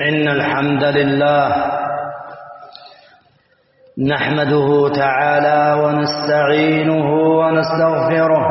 إن الحمد لله نحمده تعالى ونستعينه ونستغفره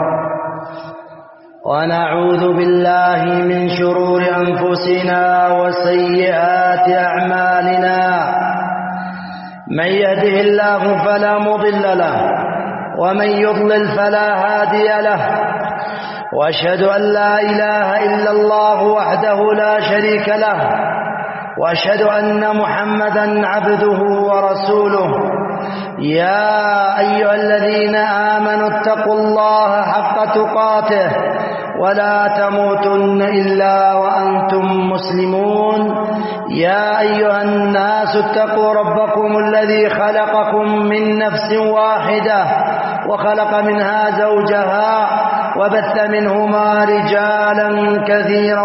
ونعوذ بالله من شرور أنفسنا وسيئات أعمالنا. من يهده الله فلا مضل له ومن يضلل فلا هادي له، وأشهد أن لا إله إلا الله وحده لا شريك له، وأشهد أن محمدا عبده ورسوله. يا أيها الذين آمنوا اتقوا الله حق تقاته ولا تموتن إلا وأنتم مسلمون. يا أيها الناس اتقوا ربكم الذي خلقكم من نفس واحدة وخلق منها زوجها وبث منهما رجالا كثيرا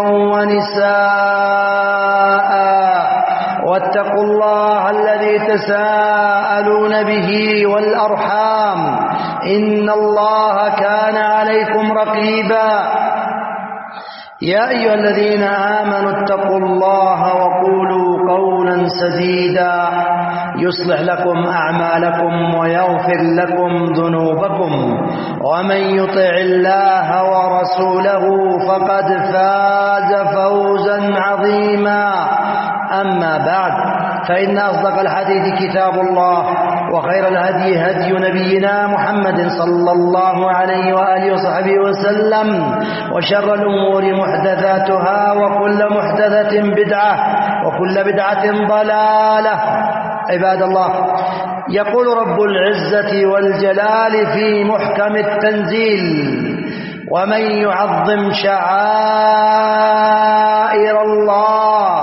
ونساء، واتقوا الله الذي تساءلون به والأرحام إن الله كان عليكم رقيبا. يا أيها الذين آمنوا اتقوا الله وقولوا قولا سديدا يصلح لكم أعمالكم ويغفر لكم ذنوبكم، ومن يطع الله ورسوله فقد فاز فوزا عظيما. أما بعد، فإن أصدق الحديث كتاب الله، وخير الهدي هدي نبينا محمد صلى الله عليه وآله وصحبه وسلم، وشر الأمور محدثاتها، وكل محدثة بدعة، وكل بدعة ضلالة. عباد الله، يقول رب العزة والجلال في محكم التنزيل: ومن يعظم شعائر الله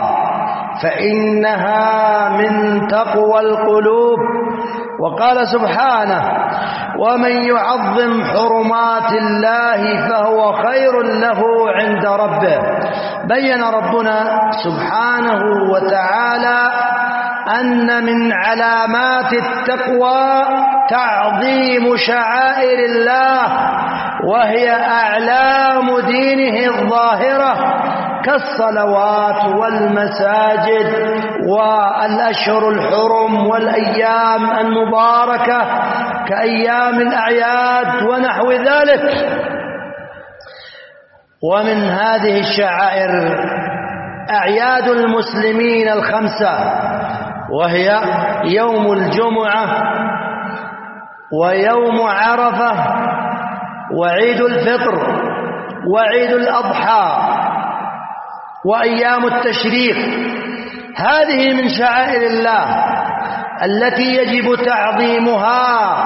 فإنها من تقوى القلوب. وقال سبحانه: ومن يعظم حرمات الله فهو خير له عند ربه. بين ربنا سبحانه وتعالى أن من علامات التقوى تعظيم شعائر الله، وهي أعلام دينه الظاهرة كالصلوات والمساجد والأشهر الحرم والأيام المباركة كأيام الأعياد ونحو ذلك. ومن هذه الشعائر أعياد المسلمين الخمسة، وهي يوم الجمعة ويوم عرفة وعيد الفطر وعيد الأضحى وأيام التشريق. هذه من شعائر الله التي يجب تعظيمها،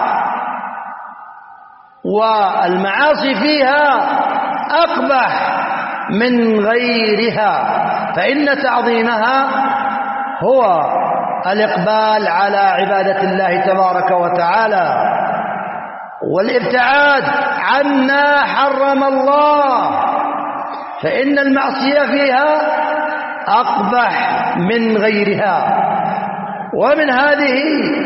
والمعاصي فيها أقبح من غيرها، فإن تعظيمها هو الإقبال على عبادة الله تبارك وتعالى والابتعاد عما حرم الله، فإن المعصية فيها أقبح من غيرها. ومن هذه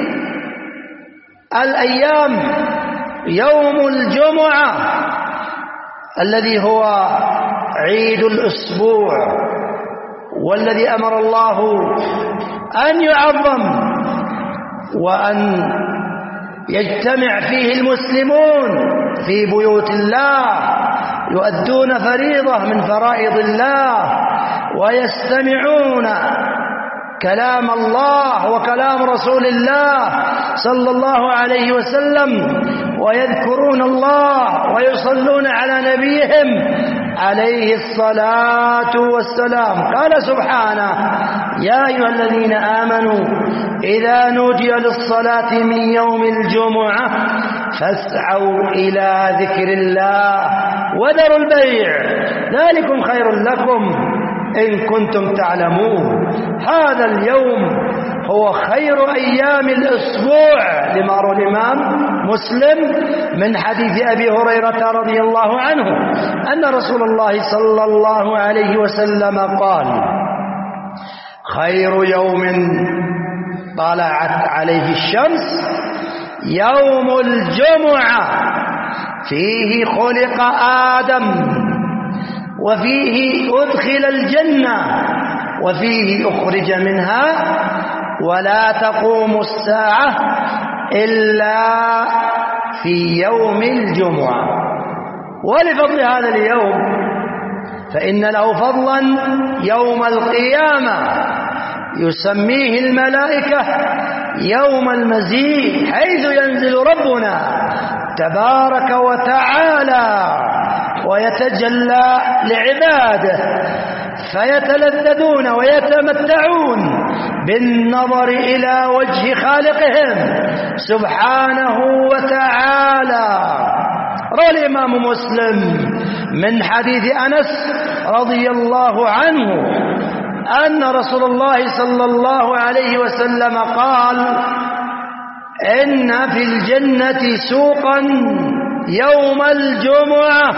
الأيام يوم الجمعة الذي هو عيد الأسبوع، والذي أمر الله أن يعظم وأن يجتمع فيه المسلمون في بيوت الله، يؤدون فريضة من فرائض الله، ويستمعون كلام الله وكلام رسول الله صلى الله عليه وسلم، ويذكرون الله ويصلون على نبيهم عليه الصلاة والسلام. قال سبحانه: يا أيها الذين آمنوا إذا نودي للصلاة من يوم الجمعة فاسعوا إلى ذكر الله وذروا البيع ذلكم خير لكم إن كنتم تعلمون. هذا اليوم هو خير أيام الأسبوع، لما روى الإمام مسلم من حديث أبي هريرة رضي الله عنه أن رسول الله صلى الله عليه وسلم قال: خير يوم طلعت عليه الشمس يوم الجمعة، فيه خلق آدم، وفيه أدخل الجنة، وفيه أخرج منها ولا تقوم الساعة إلا في يوم الجمعة. ولفضل هذا اليوم فإن له فضلا يوم القيامة يسميه الملائكة يوم المزيد، حيث ينزل ربنا تبارك وتعالى ويتجلى لعباده فيتلذذون ويتمتعون بالنظر إلى وجه خالقهم سبحانه وتعالى. روى الإمام مسلم من حديث أنس رضي الله عنه أن رسول الله صلى الله عليه وسلم قال: إن في الجنة سوقا يوم الجمعة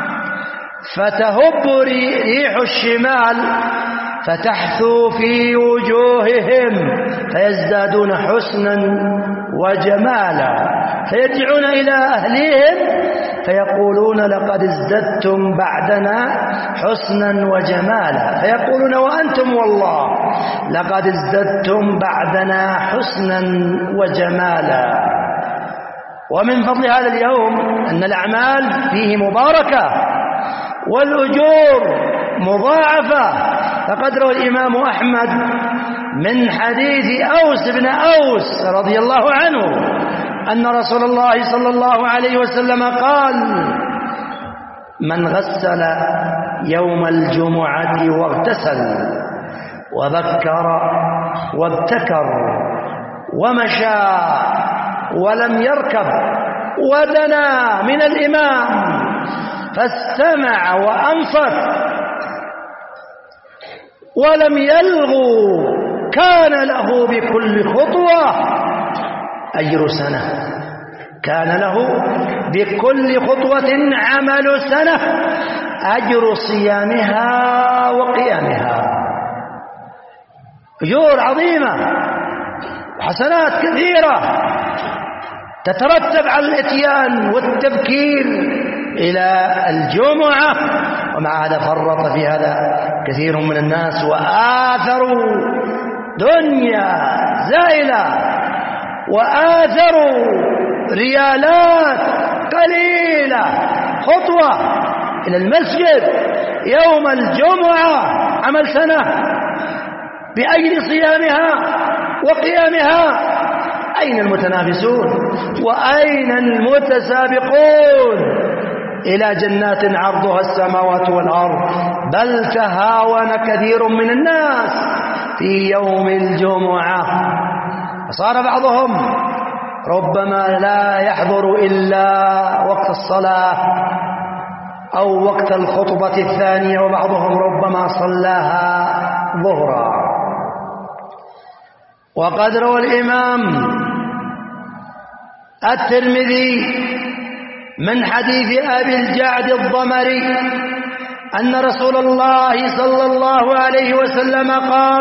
فتهب ريح الشمال فتحثو في وجوههم فيزدادون حسنا وجمالا، فيرجعون إلى أهليهم فيقولون: لقد ازددتم بعدنا حسنا وجمالا، فيقولون: وأنتم والله لقد ازددتم بعدنا حسنا وجمالا. ومن فضل هذا اليوم أن الأعمال فيه مباركة والأجور مضاعفة، فقد روى الإمام أحمد من حديث أوس بن أوس رضي الله عنه أن رسول الله صلى الله عليه وسلم قال: من غسل يوم الجمعة واغتسل وذكر وابتكر ومشى ولم يركب ودنا من الإمام فاستمع وأنصت ولم يلغو كان له بكل خطوة أجر سنة، كان له بكل خطوة عمل سنة أجر صيامها وقيامها. أجور عظيمة وحسنات كثيرة تترتب على الإتيان والتبكير إلى الجمعة، ومع هذا فرط في هذا كثير من الناس وآثروا دنيا زائلة وآثروا ريالات قليلة خطوة إلى المسجد يوم الجمعة عمل سنة بأجل صيامها وقيامها. أين المتنافسون وأين المتسابقون إلى جنات عرضها السماوات والأرض؟ بل تهاون كثير من الناس في يوم الجمعة، فصار بعضهم ربما لا يحضر إلا وقت الصلاة أو وقت الخطبة الثانية، وبعضهم ربما صلاها ظهرا. وقد روى الإمام الترمذي من حديث أبي الجعد الضمري أن رسول الله صلى الله عليه وسلم قال: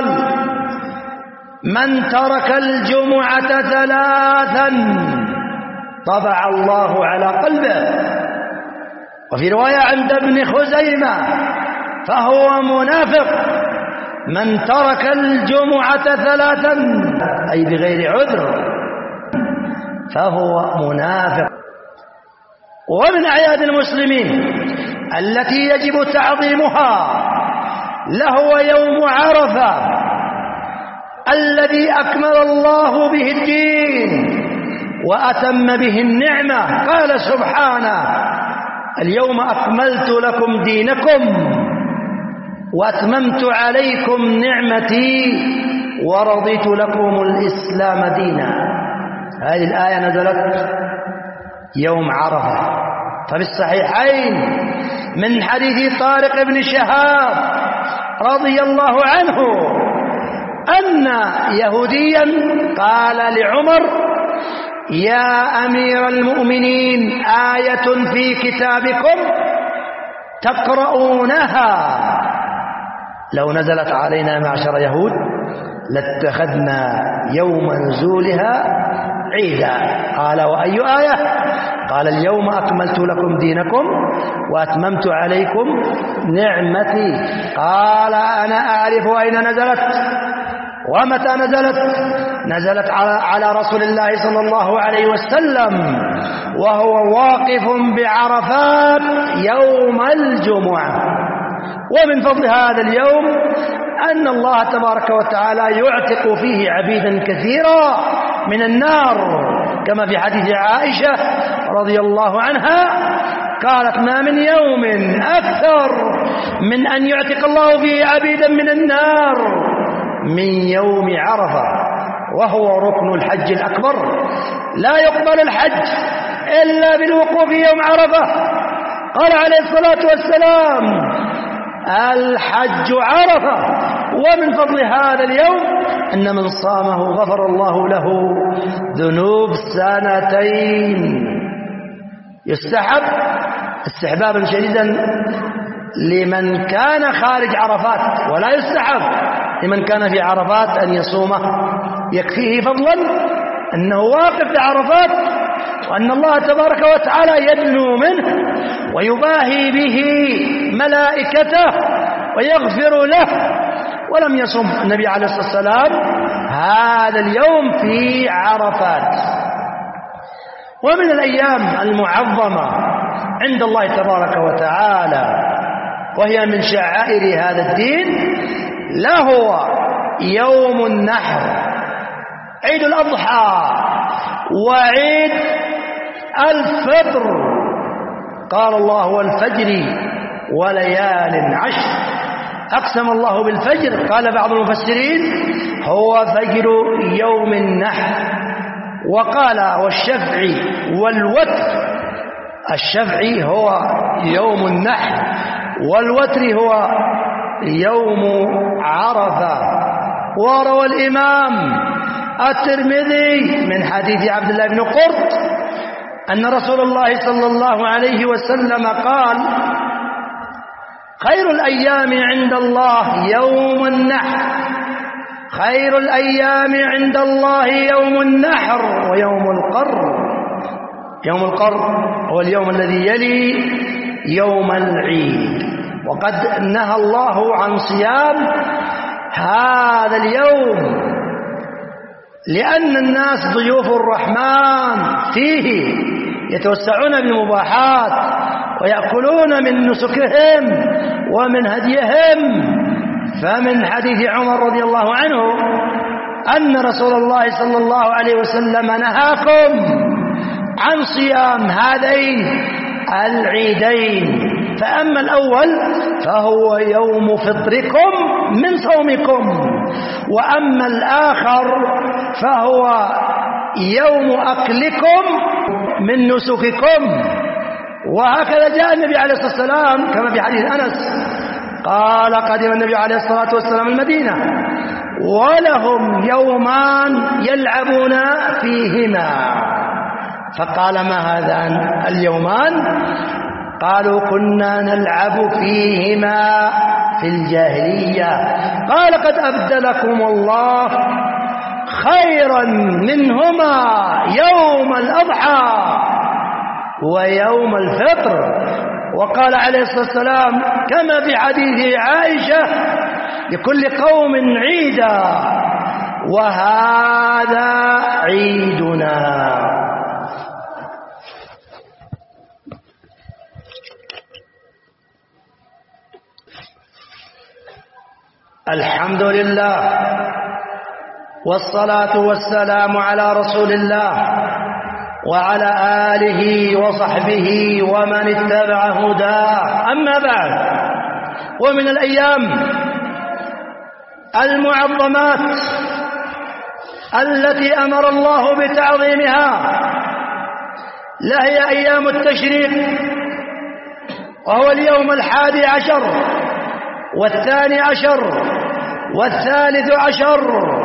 من ترك الجمعة ثلاثا طبع الله على قلبه. وفي رواية عند ابن خزيمة فهو منافق. من ترك الجمعة ثلاثا أي بغير عذر فهو منافق. ومن أعياد المسلمين التي يجب تعظيمها لهو يوم عرفة الذي أكمل الله به الدين وأتم به النعمة. قال سبحانه: اليوم أكملت لكم دينكم وأتممت عليكم نعمتي ورضيت لكم الإسلام دينا. هذه الآية نزلت يوم عرفة. ففي الصحيحين من حديث طارق بن شهاب رضي الله عنه أن يهوديا قال لعمر: يا أمير المؤمنين، آية في كتابكم تقرؤونها لو نزلت علينا معشر يهود لاتخذنا يوم نزولها عيدا. قال وأي آية؟ قال اليوم أكملت لكم دينكم وأتممت عليكم نعمتي. قال أنا أعرف أين نزلت ومتى نزلت. نزلت على رسول الله صلى الله عليه وسلم وهو واقف بعرفات يوم الجمعة. ومن فضل هذا اليوم أن الله تبارك وتعالى يعتق فيه عبيدا كثيرا من النار، كما في حديث عائشة رضي الله عنها قالت ما من يوم أكثر من أن يعتق الله فيه عبيدا من النار من يوم عرفة، وهو ركن الحج الأكبر. لا يقبل الحج إلا بالوقوف يوم عرفة. قال عليه الصلاة والسلام الحج عرفة. ومن فضل هذا اليوم أن من صامه غفر الله له ذنوب سنتين. يستحب استحبابا شديدا لمن كان خارج عرفات، ولا يستحب لمن كان في عرفات أن يصومه. يكفيه فضلا أنه واقف في عرفات وأن الله تبارك وتعالى يدنو منه ويباهي به ملائكته ويغفر له. ولم يصم النبي عليه الصلاة والسلام هذا اليوم في عرفات. ومن الأيام المعظمة عند الله تبارك وتعالى وهي من شعائر هذا الدين لهو يوم النحر، عيد الأضحى وعيد الفطر. قال الله والفجر وليال عشر. أقسم الله بالفجر، قال بعض المفسرين هو فجر يوم النحر، وقال والشفع والوتر. الشفع هو يوم النحر والوتر هو يوم عرفة. وروى الإمام الترمذي من حديث عبد الله بن قرط أن رسول الله صلى الله عليه وسلم قال خير الأيام عند الله يوم النحر. خير الأيام عند الله يوم النحر ويوم القر. يوم القر هو اليوم الذي يلي يوم العيد. وقد نهى الله عن صيام هذا اليوم لأن الناس ضيوف الرحمن فيه يتوسعون بالمباحات ويأكلون من نسكهم ومن هديهم. فمن حديث عمر رضي الله عنه أن رسول الله صلى الله عليه وسلم نهاكم عن صيام هذين العيدين. فأما الأول فهو يوم فطركم من صومكم، وأما الآخر فهو يوم أكلكم من نسككم. وهكذا جاء النبي عليه الصلاة والسلام كما في حديث أنس قال قدم النبي عليه الصلاة والسلام المدينة ولهم يومان يلعبون فيهما. فقال ما هذان اليومان؟ قالوا كنا نلعب فيهما في الجاهلية. قال قد أبدلكم الله خيرا منهما يوم الأضحى ويوم الفطر. وقال عليه الصلاة والسلام كما في حديث عائشة لكل قوم عيدا وهذا عيدنا. الحمد لله والصلاة والسلام على رسول الله وعلى آله وصحبه ومن اتبع هداه. أما بعد، ومن الأيام المعظمات التي أمر الله بتعظيمها لهي أيام التشريق، وهو اليوم 11 و12 و13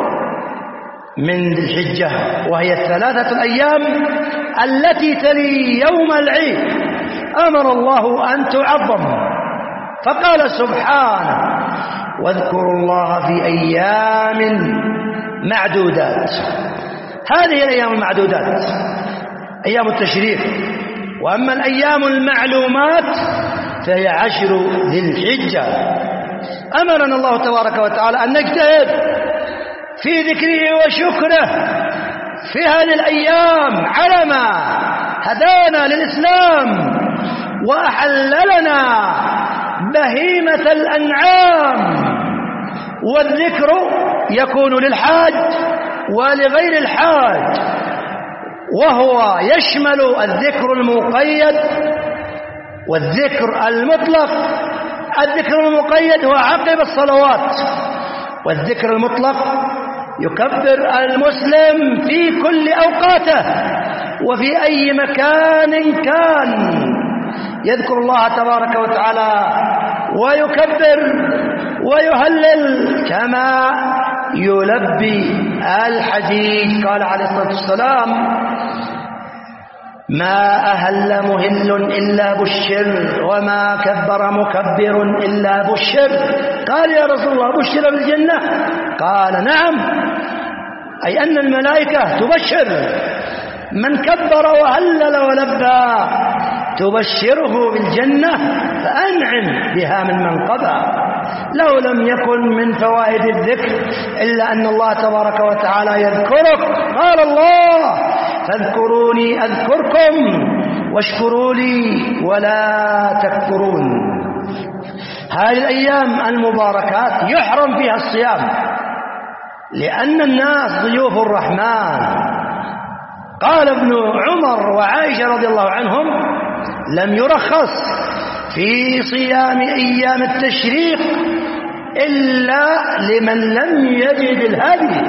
من ذي الحجة، وهي الثلاثة الأيام التي تلي يوم العيد أمر الله أن تعظم. فقال سبحانه واذكروا الله في أيام معدودات. هذه الأيام المعدودات أيام التشريق. وأما الأيام المعلومات فهي 10 ذي الحجة. أمرنا الله تبارك وتعالى أن نجتهد في ذكره وشكره في هذه الأيام على ما هدانا للإسلام وأحل لنا بهيمة الأنعام. والذكر يكون للحاج ولغير الحاج، وهو يشمل الذكر المقيد والذكر المطلق. الذكر المقيد هو عقب الصلوات، والذكر المطلق يكبر المسلم في كل أوقاته وفي أي مكان كان، يذكر الله تبارك وتعالى ويكبر ويهلل كما يلبي الحديث. قال عليه الصلاة والسلام: ما أهل مهل إلا بشر، وما كبر مكبر إلا بشر. قال: يا رسول الله بشر بالجنة؟ قال: نعم، أي أن الملائكة تبشر من كبر وهلل ولبى، تبشره بالجنة، فأنعم بها من منقبة. لو لم يكن من فوائد الذكر إلا أن الله تبارك وتعالى يذكرك. قال الله: فاذكروني أذكركم واشكروا لي ولا تكفرون. هذه الأيام المباركات يحرم فيها الصيام، لأن الناس ضيوف الرحمن. قال ابن عمر وعائشة رضي الله عنهم: لم يرخص في صيام أيام التشريق إلا لمن لم يجد الهدي.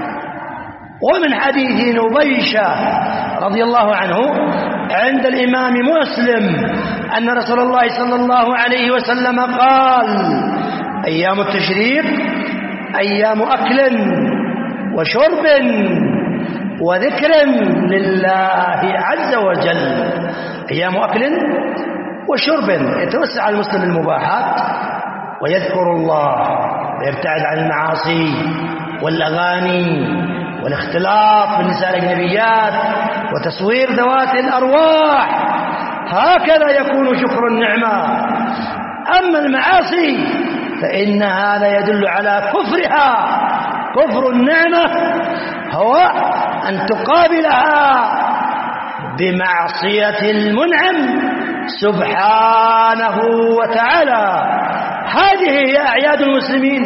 ومن حديث نبيشة رضي الله عنه عند الإمام مسلم أن رسول الله صلى الله عليه وسلم قال: أيام التشريق أيام أكل وشرب وذكر لله عز وجل. أيام أكل وشرب، يتوسع المسلم المباحات ويذكر الله ويبتعد عن المعاصي والأغاني والاختلاط بالنساء الأجنبيات وتصوير ذوات الأرواح. هكذا يكون شكر النعمة. أما المعاصي فإن هذا يدل على كفرها. كفر النعمة هو أن تقابلها بمعصية المنعم سبحانه وتعالى. هذه هي أعياد المسلمين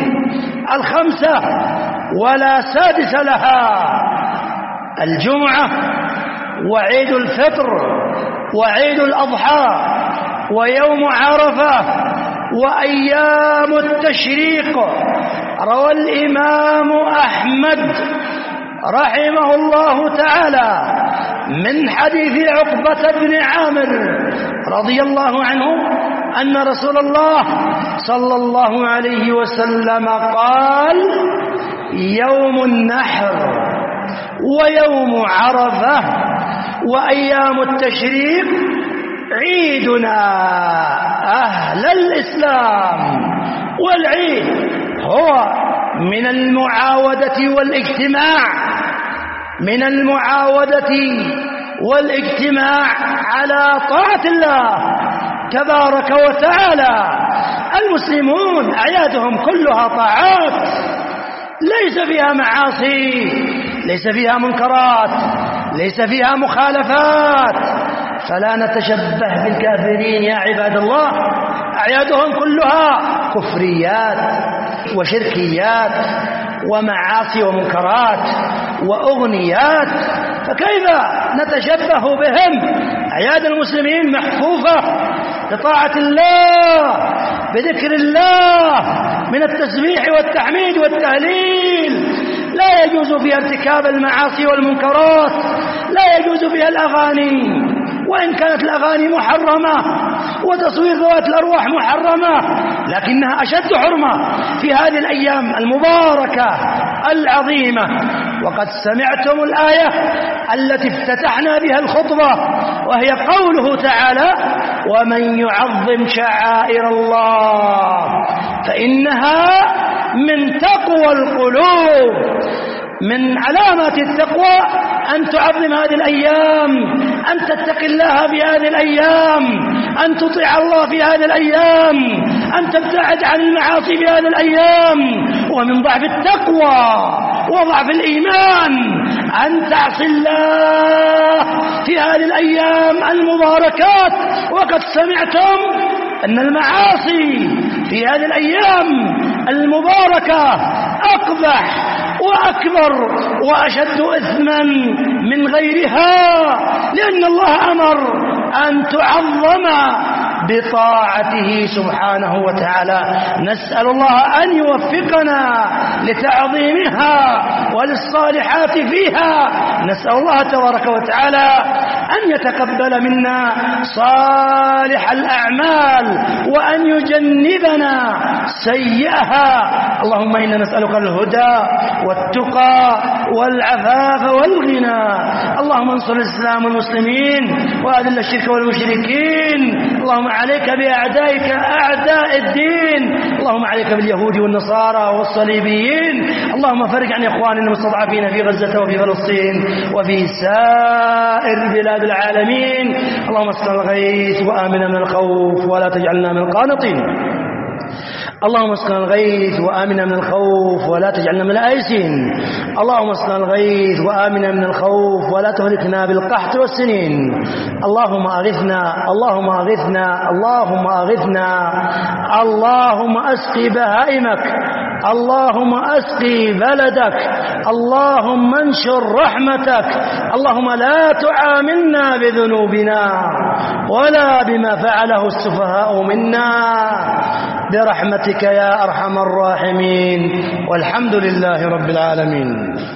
5 ولا سادس لها: الجمعة وعيد الفطر وعيد الأضحى ويوم عرفة وأيام التشريق. روى الإمام أحمد رحمه الله تعالى من حديث عقبة بن عامر رضي الله عنه أن رسول الله صلى الله عليه وسلم قال: يوم النحر ويوم عرفة وأيام التشريق عيدنا أهل الإسلام. والعيد هو من المعاودة والاجتماع، من المعاودة والاجتماع على طاعة الله تبارك وتعالى. المسلمون أعيادهم كلها طاعات، ليس فيها معاصي، ليس فيها منكرات، ليس فيها مخالفات. فلا نتشبه بالكافرين يا عباد الله. أعيادهم كلها كفريات وشركيات ومعاصي ومنكرات وأغنيات، فكيف نتشبه بهم؟ أعياد المسلمين محفوفة بطاعة الله، بذكر الله، من التسبيح والتحميد والتهليل. لا يجوز فيها ارتكاب المعاصي والمنكرات، لا يجوز فيها الأغاني، وإن كانت الأغاني محرمة وتصوير ذوات الأرواح محرمة، لكنها أشد حرمة في هذه الأيام المباركة العظيمة. وقد سمعتم الآية التي افتتحنا بها الخطبة، وهي قوله تعالى: ومن يعظم شعائر الله فإنها من تقوى القلوب. من علامات التقوى أن تعظم هذه الأيام، أن تتقي الله في هذه الأيام، أن تطيع الله في هذه الأيام، أن تبتعد عن المعاصي في هذه الأيام. ومن ضعف التقوى وضعف الإيمان أن تعصي الله في هذه الأيام المباركات. وقد سمعتم أن المعاصي في هذه الأيام المباركة أقبح وأكبر وأشد إثما من غيرها، لأن الله أمر أن تعظم بطاعته سبحانه وتعالى. نسأل الله أن يوفقنا لتعظيمها وللصالحات فيها. نسأل الله تبارك وتعالى أن يتقبل منا صالح الأعمال وأن يجنبنا سيئها. اللهم إنا نسألك الهدى والتقى والعفاف والغنى. اللهم انصر الإسلام والمسلمين وأذل الشرك والمشركين. اللهم عليك بأعدائك أعداء الدين. اللهم عليك باليهود والنصارى والصليبيين. اللهم فرج عن إخواننا المستضعفين في غزة وفي فلسطين وفي سائر بلاد العالمين. اللهم اسقنا الغيث وآمنا من الخوف ولا تجعلنا من القانطين. اللهم اسقنا الغيث وآمنا من الخوف ولا تجعلنا من الآيسين. اللهم اسقنا الغيث وآمنا من الخوف ولا تهلكنا بالقحط والسنين. اللهم أغثنا، اللهم أغثنا، اللهم أغثنا. اللهم أسقي بهائمك، اللهم أسقي بلدك، اللهم انشر رحمتك. اللهم لا تعاملنا بذنوبنا ولا بما فعله السفهاء منا برحمتك يا أرحم الراحمين. والحمد لله رب العالمين.